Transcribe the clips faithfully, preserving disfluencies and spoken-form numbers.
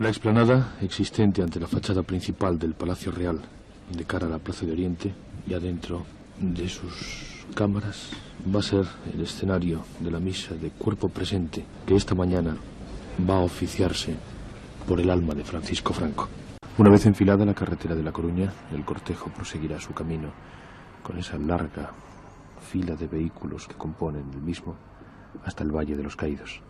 La explanada existente ante la fachada principal del Palacio Real, de cara a la Plaza de Oriente, y adentro de sus cámaras, va a ser el escenario de la misa de cuerpo presente que esta mañana va a oficiarse por el alma de Francisco Franco. Una vez enfilada la carretera de La Coruña, el cortejo proseguirá su camino con esa larga fila de vehículos que componen el mismo hasta el Valle de los Caídos.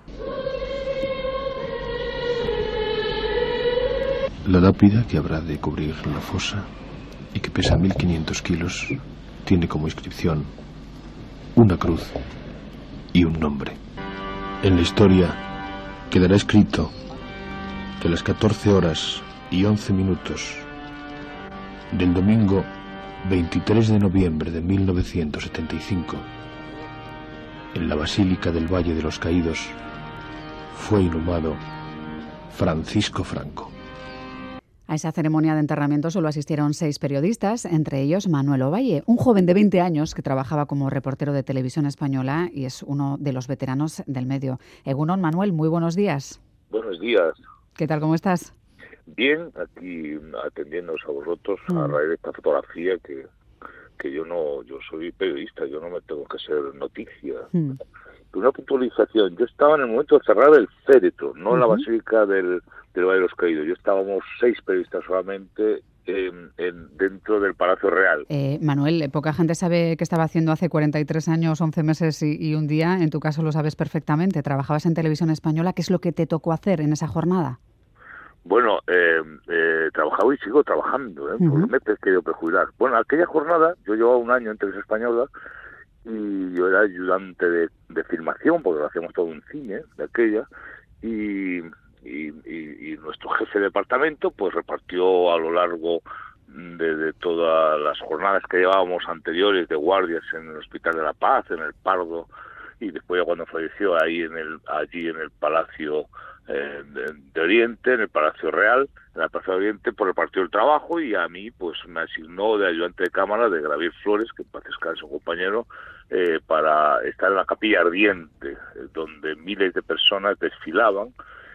La lápida que habrá de cubrir la fosa y que pesa mil quinientos kilos tiene como inscripción una cruz y un nombre. En la historia quedará escrito que a las catorce horas y once minutos del domingo veintitrés de noviembre de mil novecientos setenta y cinco, en la Basílica del Valle de los Caídos, fue inhumado Francisco Franco. A esa ceremonia de enterramiento solo asistieron seis periodistas, entre ellos Manuel Ovalle, un joven de veinte años que trabajaba como reportero de Televisión Española y es uno de los veteranos del medio. Egunon, Manuel, muy buenos días. Buenos días. ¿Qué tal, cómo estás? Bien, aquí atendiéndoos a vosotros mm. a raíz de esta fotografía que, que yo no, yo soy periodista, yo no me tengo que hacer noticia. Mm. Una puntualización, yo estaba en el momento de cerrar el féretro, no en uh-huh. la Basílica del, del Valle de los Caídos. Yo estábamos seis periodistas solamente en, en, dentro del Palacio Real. Eh, Manuel, poca gente sabe qué estaba haciendo hace cuarenta y tres años, once meses y, y un día. En tu caso lo sabes perfectamente. Trabajabas en Televisión Española. ¿Qué es lo que te tocó hacer en esa jornada? Bueno, eh, eh, trabajaba y sigo trabajando, ¿eh? Uh-huh. Por me he querido prejubilar. Bueno, aquella jornada, yo llevaba un año en Televisión Española y yo era ayudante de, de filmación, porque lo hacíamos todo en cine, de aquella, y, y, y, y nuestro jefe de departamento pues repartió a lo largo de, de todas las jornadas que llevábamos anteriores de guardias en el Hospital de la Paz, en el Pardo, y después ya cuando falleció ahí en el allí en el Palacio eh, de, de Oriente, en el Palacio Real, en la Plaza de Oriente, pues repartió el trabajo y a mí pues me asignó de ayudante de cámara de Gabriel Flores, que en paz descanse, su compañero, eh, para estar en la Capilla Ardiente, eh, donde miles de personas desfilaban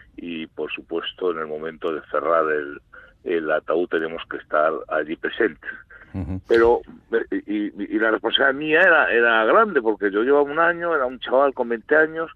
y por supuesto en el momento de cerrar el, el ataúd teníamos que estar allí presentes. Uh-huh. Pero y, y la responsabilidad mía era, era grande porque yo llevaba un año, era un chaval con veinte años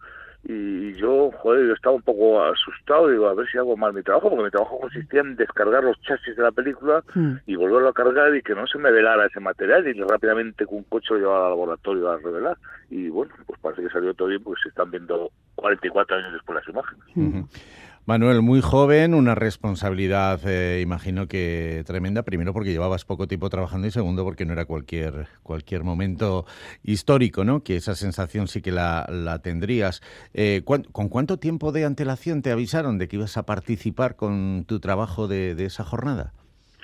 y yo, joder, yo estaba un poco asustado, digo, a ver si hago mal mi trabajo, porque mi trabajo consistía en descargar los chasis de la película mm. y volverlo a cargar y que no se me velara ese material y rápidamente con un coche lo llevaba al laboratorio a revelar. Y bueno, pues parece que salió todo bien, porque se están viendo cuarenta y cuatro años después las imágenes. Uh-huh. Manuel, muy joven, una responsabilidad, eh, imagino que tremenda, primero porque llevabas poco tiempo trabajando y segundo porque no era cualquier cualquier momento histórico, ¿no? Que esa sensación sí que la, la tendrías. Eh, ¿Con cuánto tiempo de antelación te avisaron de que ibas a participar con tu trabajo de, de esa jornada?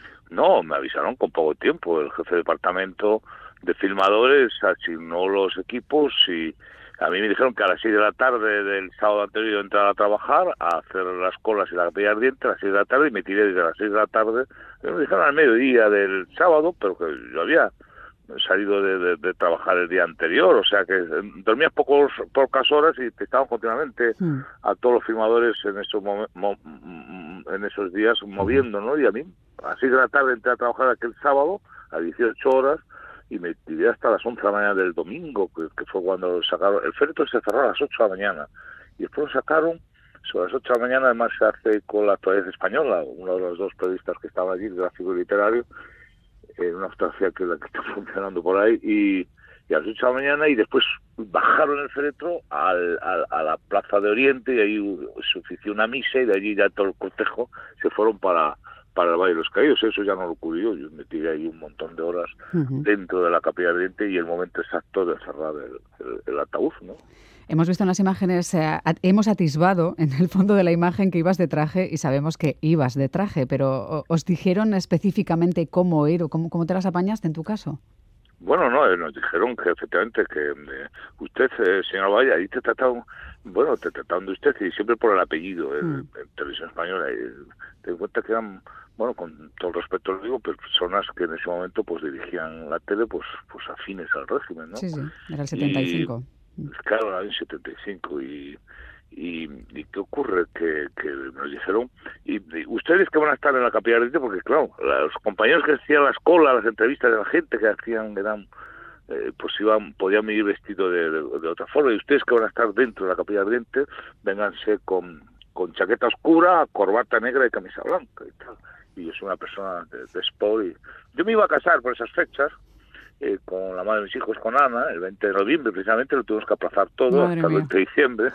No, me avisaron con poco tiempo. El jefe de departamento de filmadores asignó los equipos y a mí me dijeron que a las seis de la tarde del sábado anterior yo entraba a trabajar, a hacer las colas y la Capilla Ardiente a las seis de la tarde y me tiré desde las seis de la tarde. Me dijeron al mediodía del sábado, pero que yo había salido de, de, de trabajar el día anterior, o sea que dormías pocos, pocas horas y te estaban continuamente mm. a todos los filmadores en esos, mo- mo- en esos días moviendo, ¿no? Y a mí a las seis de la tarde entré a trabajar aquel sábado a dieciocho horas y me tiré hasta las once de la mañana del domingo, que, que fue cuando lo sacaron. El féretro se cerró a las ocho de la mañana y después lo sacaron sobre las ocho de la mañana. Además se hace con la Actualidad Española, uno de los dos periodistas que estaban allí, gráfico y literario, en una fotografía que, la que está funcionando por ahí, y, y a las ocho de la mañana, y después bajaron el féretro al, al, a la Plaza de Oriente y ahí se ofició una misa y de allí ya todo el cortejo se fueron para para el Valle de los Caídos. Eso ya no lo ocurrió, yo me tiré ahí un montón de horas uh-huh. dentro de la Capilla Ardiente y el momento exacto de cerrar el, el, el ataúd, ¿no? Hemos visto en las imágenes, eh, hemos atisbado en el fondo de la imagen que ibas de traje y sabemos que ibas de traje, pero ¿os dijeron específicamente cómo ir o cómo, cómo te las apañaste en tu caso? Bueno, no, nos dijeron que efectivamente que eh, usted, eh, señor Valle, ahí te trataron, bueno, te trataron de usted y siempre por el apellido, mm. en, en Televisión Española. Y te das cuenta que eran, bueno, con todo el respeto lo digo, pero personas que en ese momento pues dirigían la tele pues pues afines al régimen, ¿no? Sí, sí, era el setenta y cinco. Y, claro, era el setenta y cinco y, Y, y ¿qué ocurre? Que, que nos dijeron, y, y ustedes que van a estar en la Capilla Ardiente, porque claro, los compañeros que hacían las colas, las entrevistas de la gente que hacían, eran, eh, pues iban, podían ir vestidos de, de, de otra forma, y ustedes que van a estar dentro de la Capilla Ardiente, vénganse con, con chaqueta oscura, corbata negra y camisa blanca y tal. Y yo soy una persona de, de sport, y yo me iba a casar por esas fechas, eh, con la madre de mis hijos, con Ana, el veinte de noviembre precisamente, lo tuvimos que aplazar todo Madre hasta el mía. veinte de diciembre.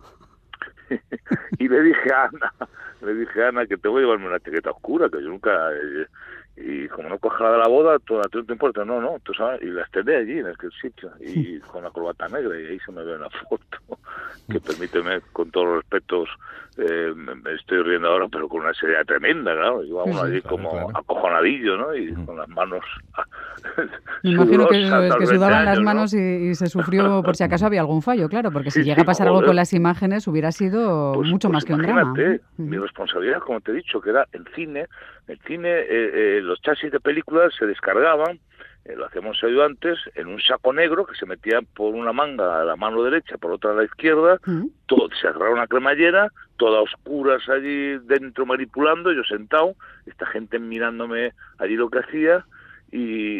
Y le dije a Ana, le dije a Ana que tengo que llevarme una chaqueta oscura, que yo nunca, eh, y como no coja de la boda, todo, ¿no te importa? No, no, tú sabes, y la estrené allí en aquel sitio, y con la corbata negra, y ahí se me ve una foto, que permíteme, con todos los respetos, eh, me estoy riendo ahora, pero con una seriedad tremenda, claro, iba uno Sí, allí claro, como claro. acojonadillo, ¿no? Y Ujú. con las manos Me imagino que, sudorosas es a que los sudaban veinte las años, ¿no? manos y, y se sufrió por si acaso había algún fallo, claro, porque si Sí, llega a sí, pasar algo joder. con las imágenes hubiera sido Pues, mucho pues más que un drama. imagínate, Ujú. mi responsabilidad, como te he dicho, que era en cine. En cine, eh, eh, los chasis de películas se descargaban, eh, lo hacíamos ayudantes, en un saco negro que se metía por una manga a la mano derecha, por otra a la izquierda, Ujú. todo, se agarraba una cremallera, todas oscuras allí dentro manipulando, yo sentado, esta gente mirándome allí lo que hacía, y,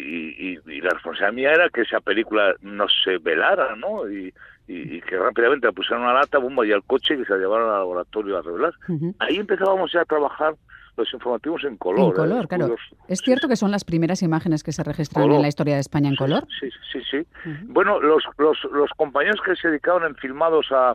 y, y, y la responsabilidad mía era que esa película no se velara, ¿no? Y, y, y que rápidamente la pusieran una lata, bomba y al coche y que se la llevaran al laboratorio a revelar. Ujú. Ahí empezábamos ya a trabajar los informativos en color. En color, ¿eh? claro. Curioso. ¿Es Sí, cierto sí. que son las primeras imágenes que se registran Color. en la historia de España en Sí, color? Sí, sí, sí. Ujú. Bueno, los, los, los compañeros que se dedicaban en filmados a,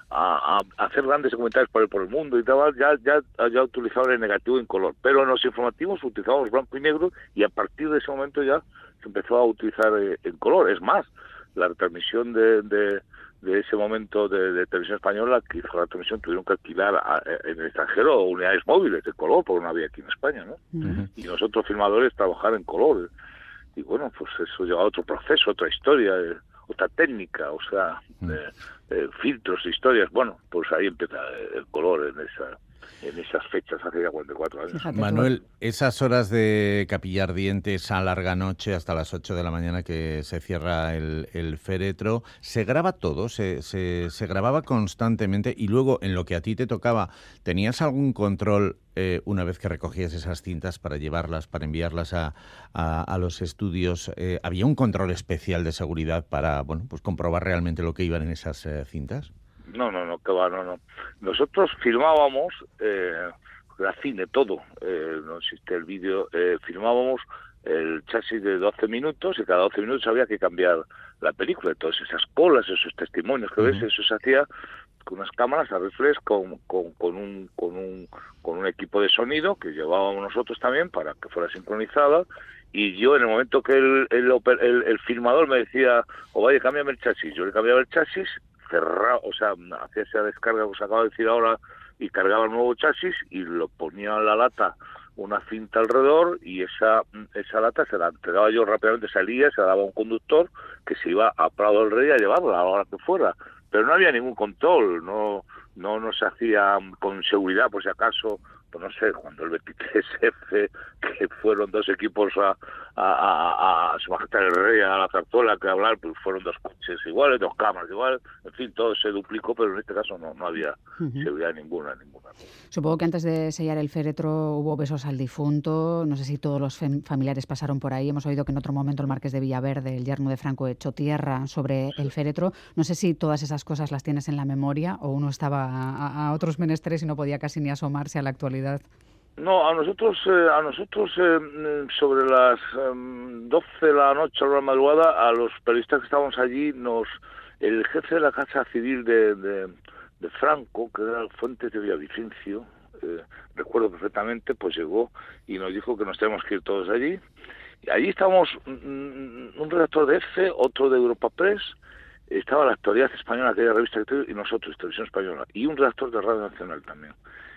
a, a hacer grandes documentales por el, por el mundo y tal, ya, ya, ya utilizaban el negativo en color. Pero en los informativos utilizábamos blanco y negro, y a partir de ese momento ya se empezó a utilizar eh, en color. Es más, la retransmisión de, de, de ese momento de, de Televisión Española, que hizo la transmisión, tuvieron que alquilar a, en el extranjero unidades móviles de color, porque no había aquí en España, ¿no? Ujú. Y nosotros filmadores trabajar en color. Y bueno, pues eso lleva a otro proceso, otra historia, eh, otra técnica, o sea, eh, eh, filtros, historias. Bueno, pues ahí empieza el color en esa en esas fechas, hace ya cuarenta y cuatro años. Fíjate tú. Manuel, esas horas de Capilla Ardiente, esa larga noche hasta las ocho de la mañana que se cierra el, el féretro, ¿se graba todo? ¿Se, se, se grababa constantemente? Y luego, en lo que a ti te tocaba, ¿tenías algún control eh, una vez que recogías esas cintas para llevarlas, para enviarlas a, a, a los estudios? Eh, ¿Había un control especial de seguridad para, bueno, pues comprobar realmente lo que iban en esas eh, cintas? No, no, no, que va, no, no. Nosotros filmábamos, eh, era cine todo, eh, no existe el vídeo, eh, filmábamos el chasis de doce minutos y cada doce minutos había que cambiar la película. Entonces esas colas, esos testimonios que ves, Uh-huh. eso se hacía con unas cámaras a reflex, con, con, con, un, con, un, con un equipo de sonido que llevábamos nosotros también para que fuera sincronizada. Y yo, en el momento que el, el, el, el filmador me decía, o vaya, cámbiame el chasis, yo le cambiaba el chasis, cerrado, o sea, hacía esa descarga que os acabo de decir ahora, y cargaba el nuevo chasis y lo ponía en la lata, una cinta alrededor, y esa esa lata se la entregaba yo rápidamente, salía, se la daba a un conductor que se iba a Prado del Rey a llevarla a la hora que fuera. Pero no había ningún control, no no, no se hacía con seguridad, por si acaso, pues no sé, cuando el veintitrés F, que fueron dos equipos a, a, a, a Su Majestad el Rey, a la Zarzuela, que hablar, pues fueron dos coches iguales, dos cámaras iguales, en fin, todo se duplicó, pero en este caso no, no había Ujú. seguridad ninguna, ninguna. Supongo que antes de sellar el féretro hubo besos al difunto, no sé si todos los fam- familiares pasaron por ahí, hemos oído que en otro momento el marqués de Villaverde, el yerno de Franco, echó tierra sobre el féretro, no sé si todas esas cosas las tienes en la memoria o uno estaba a, a otros menesteres y no podía casi ni asomarse a la actualidad. No, a nosotros, eh, a nosotros eh, sobre las eh, doce de la noche a la madrugada, a los periodistas que estábamos allí, nos el jefe de la Casa Civil de, de, de Franco, que era Fuentes de Villavicencio, eh, recuerdo perfectamente, pues llegó y nos dijo que nos tenemos que ir todos allí. Y allí estábamos mm, un redactor de E F E, otro de Europa Press, estaba la Actualidad Española, aquella revista que tuve, y nosotros, Televisión Española, y un redactor de Radio Nacional también.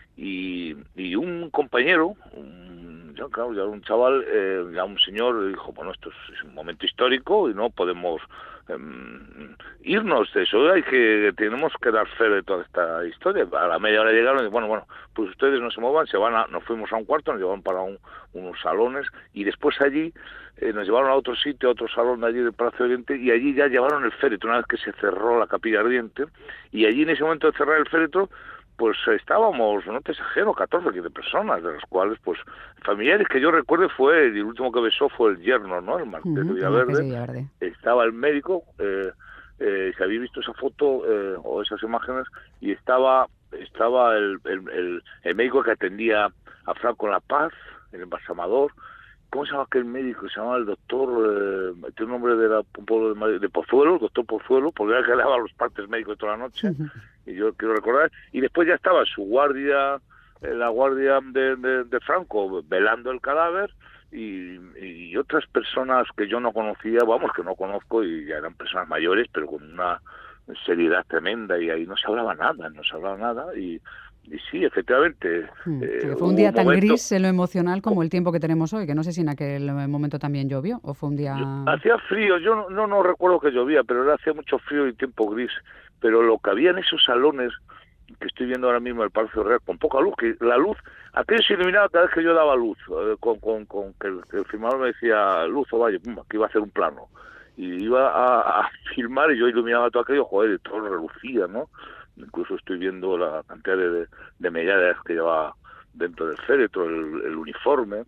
Y, y un compañero, un, ya, claro, ya un chaval, eh, ya un señor, dijo, bueno, esto es un momento histórico y no podemos um, irnos de eso, hay que, tenemos que dar fe de toda esta historia. A la media hora llegaron y bueno, bueno, pues ustedes no se muevan, se van a, nos fuimos a un cuarto, nos llevaron para un, unos salones y después allí eh, nos llevaron a otro sitio, a otro salón de allí del Palacio de Oriente, y allí ya llevaron el féretro una vez que se cerró la Capilla Ardiente, y allí en ese momento de cerrar el féretro pues estábamos, no te exagero, catorce o quince personas, de las cuales, pues, familiares que yo recuerde fue, el último que besó fue el yerno, ¿no? El Marqués uh-huh, de Villaverde. Villaverde. Estaba el médico, eh, eh, se había visto esa foto eh, o esas imágenes, y estaba estaba el, el, el, el médico que atendía a Franco en La Paz, el embalsamador. ¿Cómo se llama aquel médico? Se llama el doctor, eh, tiene un nombre de, la, un pueblo de, Madrid, de Pozuelo, el doctor Pozuelo, porque era el que le daba los partes médicos toda la noche, uh-huh. y yo quiero recordar, y después ya estaba su guardia, eh, la guardia de, de, de Franco, velando el cadáver, y, y otras personas que yo no conocía, vamos, que no conozco, y ya eran personas mayores, pero con una seriedad tremenda, y ahí no se hablaba nada, no se hablaba nada, y... Y sí, efectivamente. Hmm. Eh, fue un día un tan momento... gris en lo emocional como el tiempo que tenemos hoy, que no sé si en aquel momento también llovió, o fue un día... Yo, hacía frío, yo no, no, no recuerdo que llovía, pero era, hacía mucho frío y tiempo gris. Pero lo que había en esos salones, que estoy viendo ahora mismo en el Palacio Real, con poca luz, que la luz, aquello se iluminaba cada vez que yo daba luz, eh, con, con, con que, el, que el filmador me decía, luz o vaya, pum, que iba a hacer un plano. Y iba a, a filmar y yo iluminaba todo aquello, joder, todo relucía, ¿no? Incluso estoy viendo la cantidad de, de medallas que lleva dentro del féretro, el, el uniforme,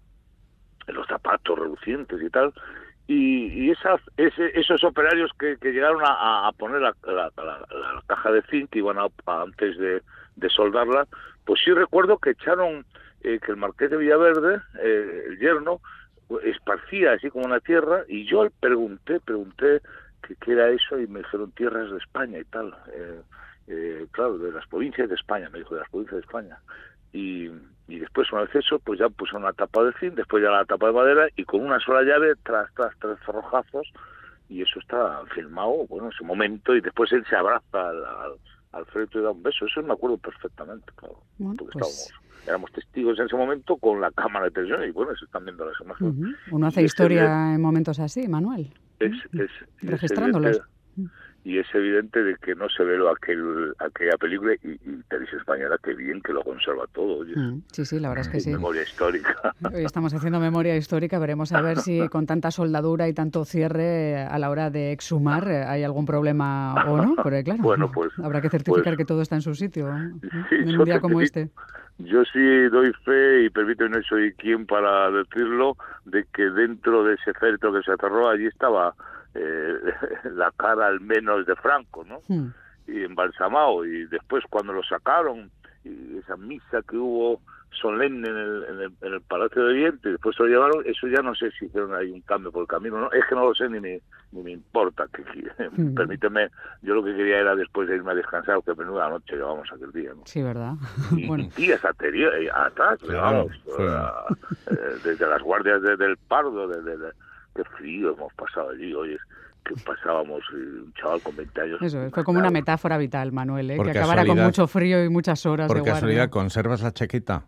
los zapatos relucientes y tal, y, y esas, ese, esos operarios que, que llegaron a, a poner la, la, la, la caja de zinc, que iban a, a, antes de, de soldarla, pues sí recuerdo que echaron, eh, que el Marqués de Villaverde, eh, el yerno, esparcía así como una tierra, y yo pregunté, pregunté qué qué era eso, y me dijeron tierras de España y tal, eh, Eh, claro, de las provincias de España, me dijo, de las provincias de España. Y, y después, una vez eso, pues ya puso una tapa de zinc, después ya la tapa de madera, y con una sola llave, tras, tras, tres cerrojazos, y eso está filmado, bueno, ese momento, y después él se abraza al, al, al féretro y da un beso. Eso me acuerdo perfectamente, claro, bueno, porque pues... estábamos, éramos testigos en ese momento con la cámara de televisión, y bueno, se están viendo las imágenes. Uh-huh. Uno hace y historia es, en momentos así, Manuel. Es, es, registrándolos. Es y es evidente de que no se ve lo aquel aquella película, y, y Televisión Española, qué bien que lo conserva todo. Oye. Sí, sí, la verdad es que sí. Memoria histórica. Hoy estamos haciendo memoria histórica, veremos a ver si con tanta soldadura y tanto cierre a la hora de exhumar hay algún problema o no, porque claro, bueno, pues, habrá que certificar pues, que todo está en su sitio, sí, en un día como este. Yo sí doy fe, y permíteme, no soy quien para decirlo, de que dentro de ese féretro que se aterró, allí estaba Eh, la cara al menos de Franco, ¿no? Hmm. Y embalsamado, y después cuando lo sacaron, y esa misa que hubo solemne en el, en el, en el Palacio de Oriente, y después se lo llevaron, eso ya no sé si hicieron ahí un cambio por el camino, ¿no? Es que no lo sé, ni me, ni me importa, que, que hmm. permíteme, yo lo que quería era después de irme a descansar, que menuda noche llevamos aquel día, ¿no? Sí, ¿verdad? Y, bueno. y días anteriores, atrás, claro, vamos, a, eh, desde las guardias de, del Pardo, desde... De, qué frío hemos pasado allí, oye, que pasábamos un chaval con veinte años. Eso, fue como una metáfora vital, Manuel, ¿eh? Que acabara con mucho frío y muchas horas de guardia. ¿Por casualidad conservas la chaqueta?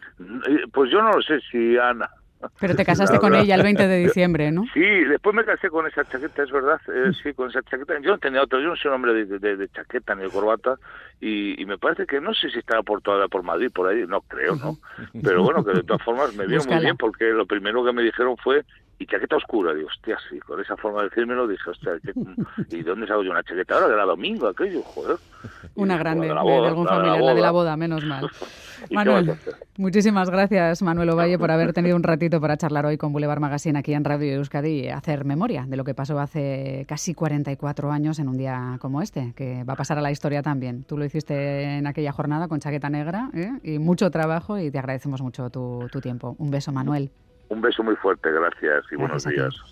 Pues yo no lo sé si Ana... Pero te casaste con ella el veinte de diciembre, ¿no? Sí, después me casé con esa chaqueta, es verdad, eh, sí, con esa chaqueta. Yo no tenía otro, yo no soy un hombre de, de, de chaqueta ni de corbata, y, y me parece que no sé si estaba por toda por Madrid, por ahí, no creo, ¿no? Pero bueno, que de todas formas me vieron muy bien, porque lo primero que me dijeron fue, y chaqueta oscura, digo, hostia, sí, con esa forma de decírmelo, dije, hostia, ¿qué, ¿y dónde saco yo una chaqueta ahora? Que era domingo, aquello, joder. Una grande, de, boda, de algún familiar, la, la de la boda, menos mal. Manuel, muchísimas gracias, Manuel Ovalle, por haber tenido un ratito para charlar hoy con Boulevard Magazine aquí en Radio Euskadi y hacer memoria de lo que pasó hace casi cuarenta y cuatro años en un día como este, que va a pasar a la historia también. Tú lo hiciste en aquella jornada con chaqueta negra, ¿eh? Y mucho trabajo, y te agradecemos mucho tu, tu tiempo. Un beso, Manuel. Un beso muy fuerte, gracias y gracias buenos días.